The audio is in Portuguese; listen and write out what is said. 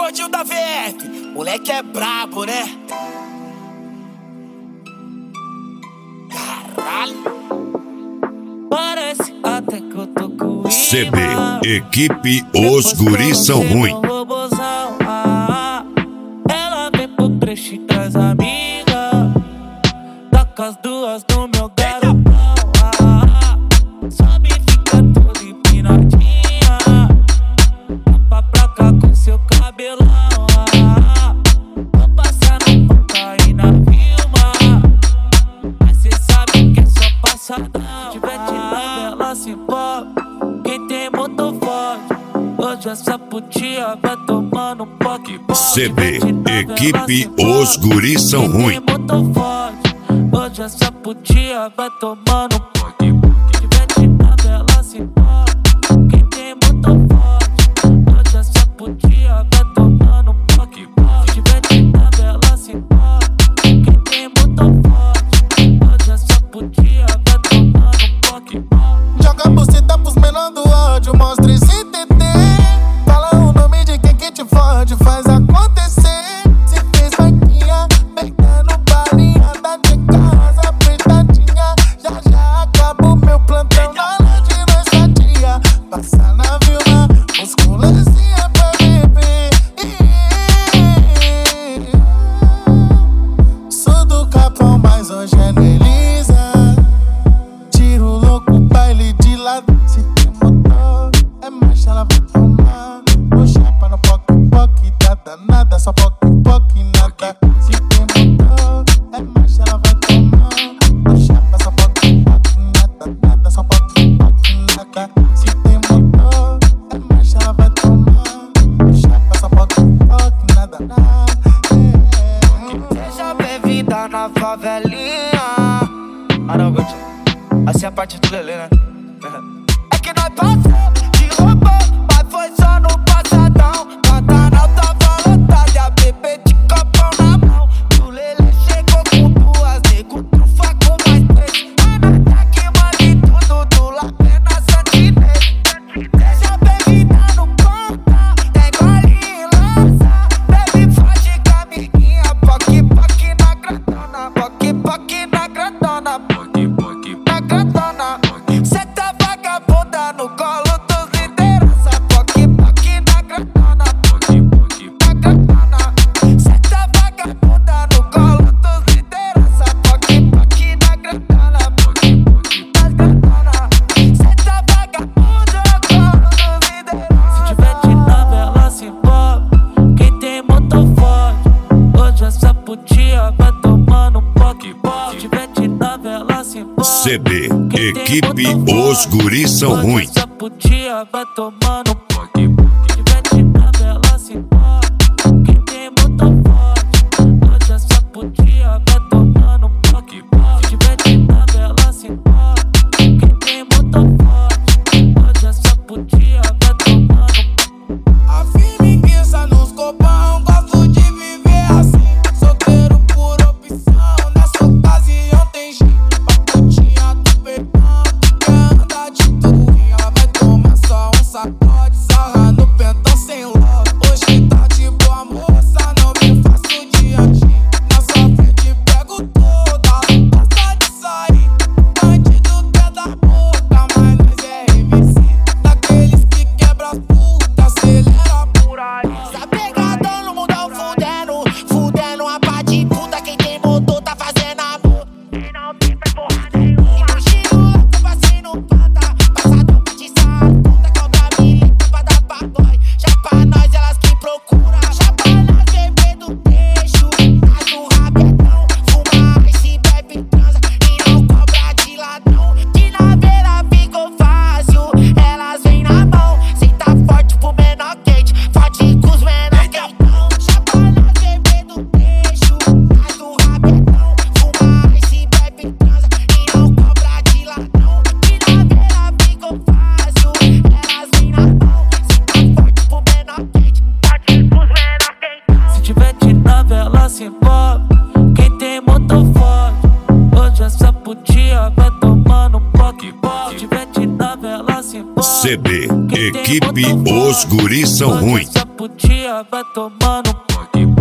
gordinho da VF, moleque é brabo, né? Caralho. Parece até que eu tô com CB, equipe Os Guris São Ruim. Ela vem pro trecho e traz amiga, taca as duas no meu garotão. Sobe e fica toda empinadinha, tapa pra cá com seu cabelão. Vou passar no cocaína filma, mas cê sabe que é só passadão. Se tiver de nada ela se envolve, quem tem motor forte. Hoje essa putinha vai tomando um poque. CB, equipe Os Guris São Ruim. Hoje essa putinha vai tomando um poque. Se tiver de nada ela se envolve, quem tem motor forte. Hoje essa putinha vai tomando um poque. Se tiver de nada ela se envolve, quem tem motor forte. Hoje essa putinha vai tomando um poque. Joga a buceta pros menor do ódio, mostra esse TT. Fala o nome de quem que te fode, faz acontecer. Se fez vaquinha, pegando balinha da de casa apertadinha. Já acaba o meu plantão na noite nessa dia. Passa na Vilma, musculazinha pra beber. Sou do Capão, mas hoje é no Elisa. Tiro louco, baile de lado. Se tem motor, é marcha, ela vai tomar. No chapa, no poque, tá danada. Só poque, nada. Se tem motor, é marcha, ela vai tomar. No chapa, só poque, nada. Só poque, nada. Se tem motor, é marcha, ela vai tomar. No chapa, só poque, nada. Seja bem-vinda na favelinha. Aragote, assim é a parte do Lelê, né? É que nós passamos de roubou, mas foi só no passadão. Pantanal tava lotado e a bebê de copão na mão. E o Lelê chegou com duas, nego trufa com mais três. Ana tá que manda tudo do Lapé na Santinês. Seja bem-vinda no ponta, tem gole e lança. Bebe forte com a amiguinha, poque na grandona. Poque na grandona, na grandona. Cê tá vagabunda no colo dos liderança. Poque na grandona, na grandona. Cê tá vagabunda no colo dos liderança. Poque na grandona, na grandona. Cê tá vagabunda no colo dos liderança. Se tiver de nave ela se envolve, quem tem motor forte. Hoje essa putinha vai tomando um poque. Se tiver de nave ela se envolve. CB, equipe Os Guris São Ruim. Essa putinha vai tomando um poque. Se tiver de nave ela se envolve, quem tem motor forte. Hoje essa putinha vai tomando um poque. Se tiver de nave ela se envolve, quem tem motor forte. Hoje essa putinha vai tomando um poque. A firmeza nos copão, gosto de viver assim. Solteiro por opção, nessa ocasião tem jeito. Paputinha do perdão, quer andar de tourinha. Ela vai tomar só um sacode, sarra no pentão sem ló. Hoje tá de boa moça, não me faço diante. Na sua frente pego toda, gosta de sair. Bandido quer da boca, mas nós é MC. Daqueles que quebra as putas, acelera por aí. Tá pegadão no mundão fudendo a pá de puta. Quem tem motor tá fazendo amor e não tem porra nenhuma. E no giro louco passei no pata, passadão pra te puta. Cobra milita pra dar pra boy, já pra nós elas que procura. Já pra nós bebê do peixe, tá do rabetão. Fuma ice, bebe, transa e não cobra de ladrão. De na beira ficou fácil, elas vêm na mão. Cê tá forte pro menor quente, forte com os menor quentão. Já pra nós bebê do peixe, tá do rabetão. Fuma ice, bebe, transa e não cobra de ladrão. De na beira ficou fácil, elas vêm na mão. Cê tá forte pro menor quente, forte com os menor quentão. Se tiver de nave ela se envolve, quem tem motor forte. Hoje essa putinha vai tomar tomando poque. Tivete na vela se embora. CD, equipe Os Guris São Ruins. Essa putinha vai tomando poque.